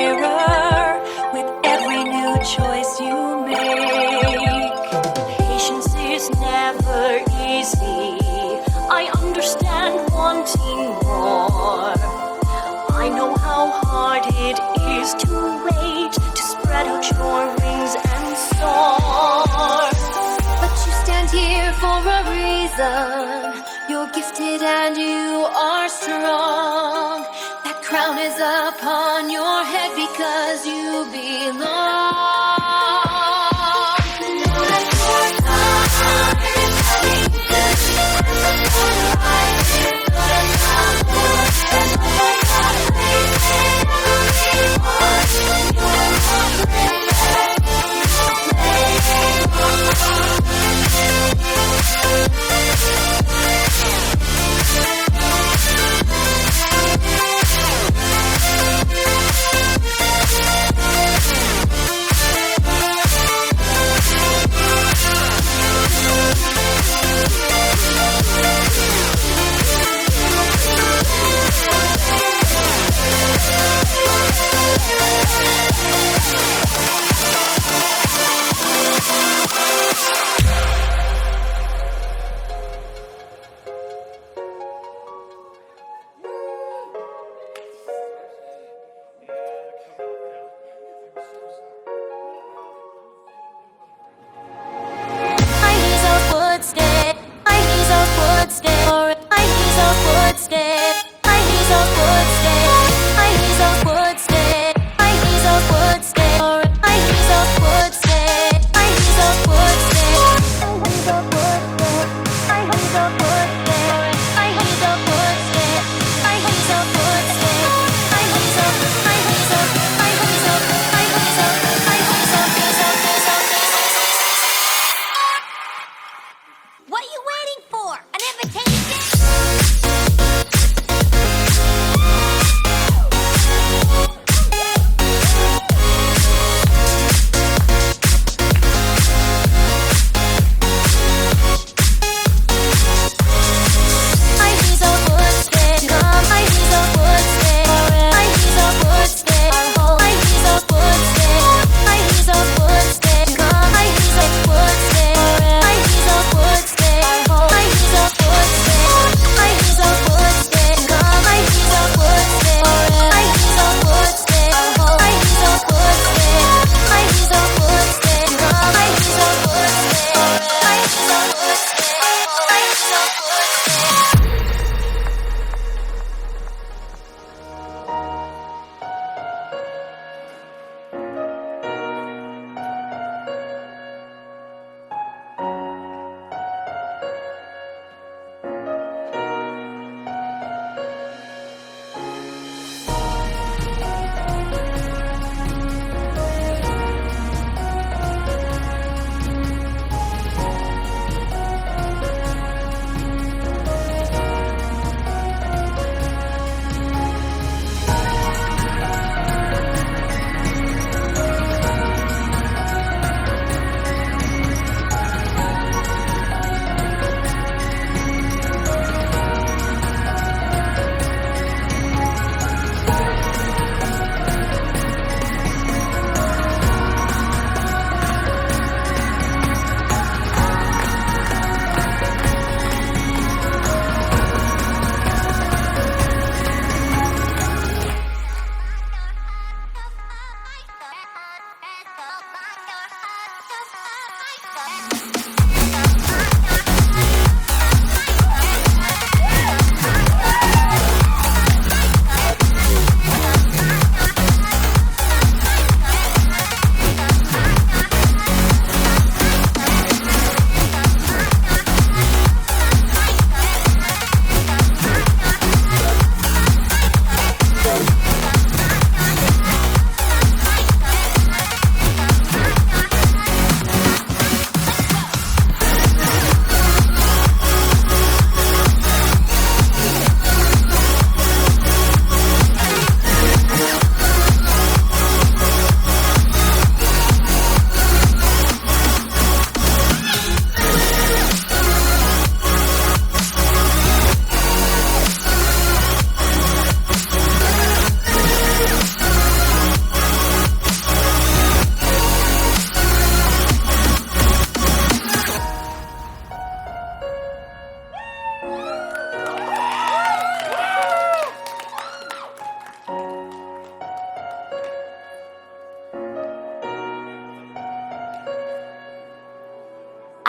clearer with every new choice you make. Patience is never easy. I understand wanting more. I know how hard it is to wait, to spread out your wings and soar. But you stand here for a reason. You're gifted and you are strong. That crown is upon your head because you belong.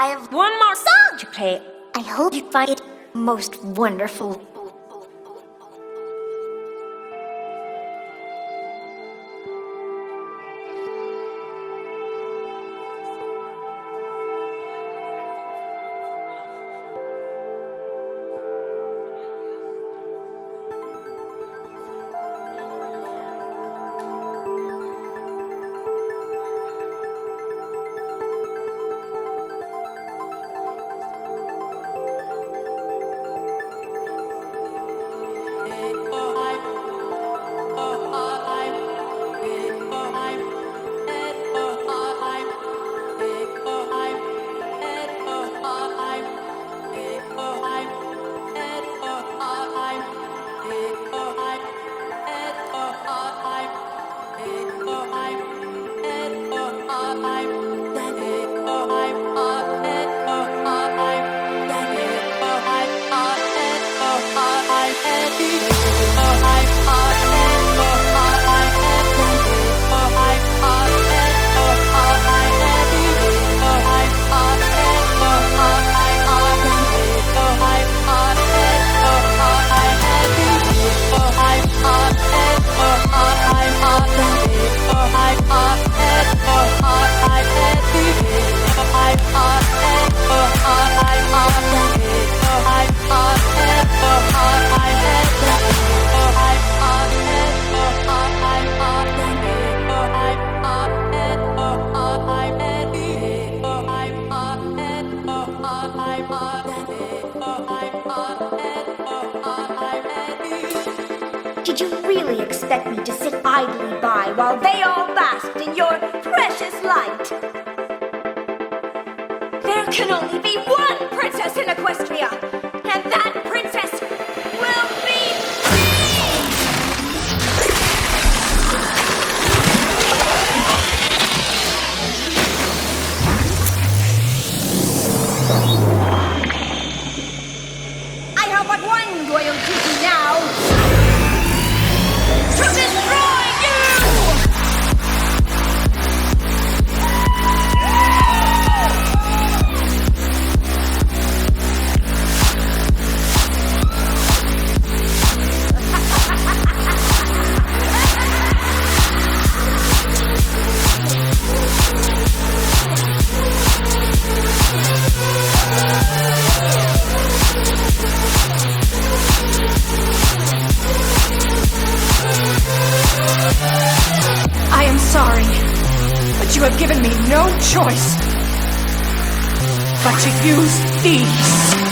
I have one more song to play. I hope you find it most wonderful. Did you really expect me to sit idly by while they all basked in your precious light? There can only be one princess in Equestria, and that princess will be me! I have but one royal duty now. To destroy you! I am sorry, but you have given me no choice but to use these.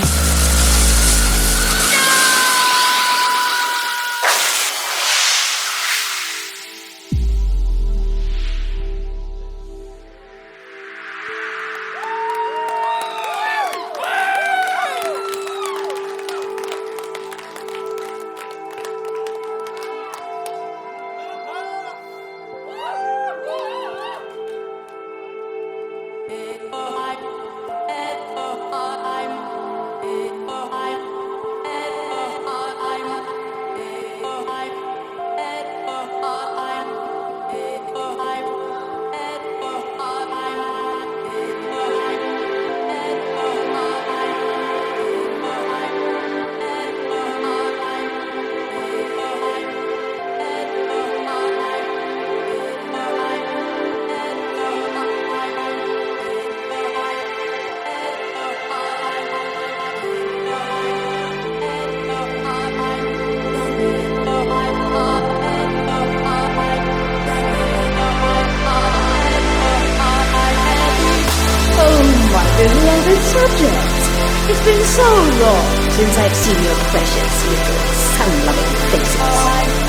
Beloved subject, it's been so long since I've seen your precious little sun-loving faces.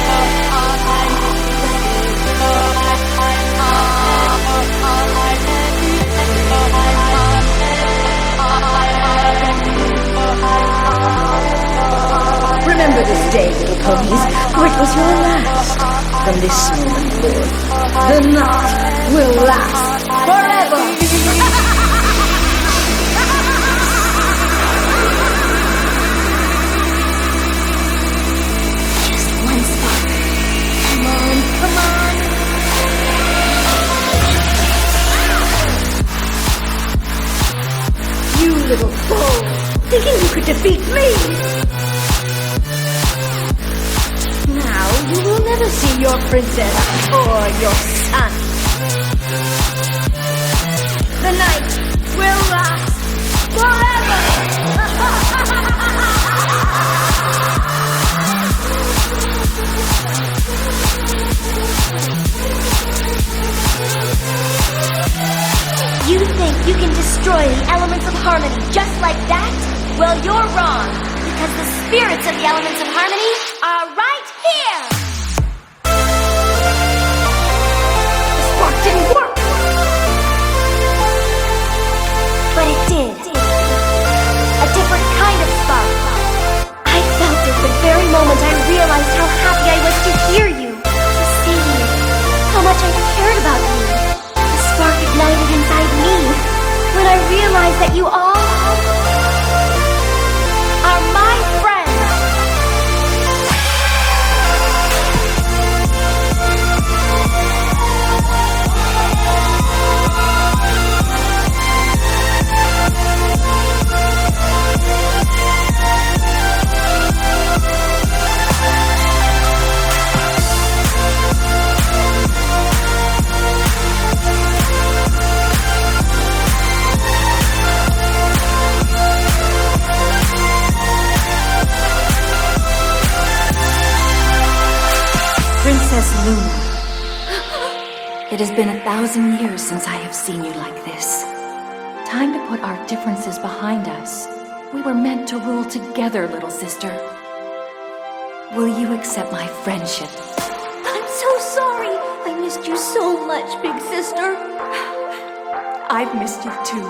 Remember this day, little ponies, for it was your last. From this moment forth, the night will last forever. little fool, thinking you could defeat me! Now you will never see your princess or your son. The night will last forever! You think you can destroy the elements of harmony just like that? Well, you're wrong, because the spirits of the elements of harmony are right here! The spark didn't work! But it did. A different kind of spark. I felt it the very moment I realized how happy I was to hear you, to see you, how much I cared about you. The spark ignited inside me when I realized that you all are my friends. Princess Luna. It has been 1,000 years since I have seen you like this. Time to put our differences behind us. We were meant to rule together, little sister. Will you accept my friendship? I'm so sorry. I missed you so much, big sister. I've missed you too.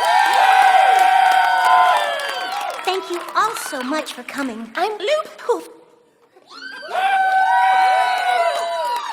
Thank you all so much for coming. I'm Loop Poof